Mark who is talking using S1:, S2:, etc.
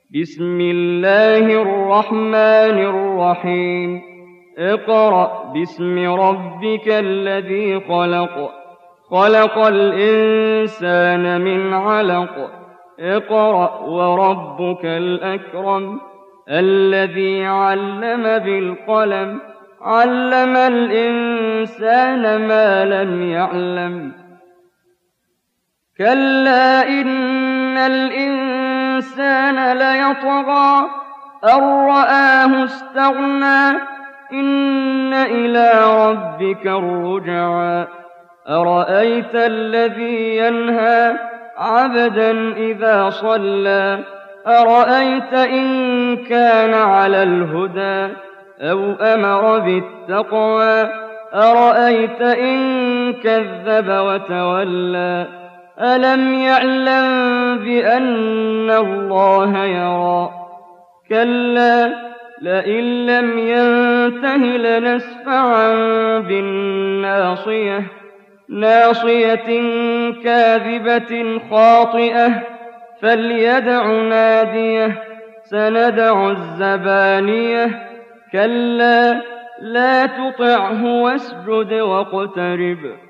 S1: بسم الله الرحمن الرحيم اقرأ باسم ربك الذي خلق خلق الإنسان من علق اقرأ وربك الأكرم الذي علم بالقلم علم الإنسان ما لم يعلم كلا إن الإنسان ليطغى أن رآه استغنى إن إلى ربك الرجعى أرأيت الذي ينهى عبدا إذا صلى أرأيت إن كان على الهدى أو أمر بالتقوى أرأيت إن كذب وتولى ألم يعلم بأن الله يرى كلا لئن لم ينته لنسفعا بالناصية ناصية كاذبة خاطئة فليدع ناديه سندع الزبانية كلا لا تطعه واسجد واقترب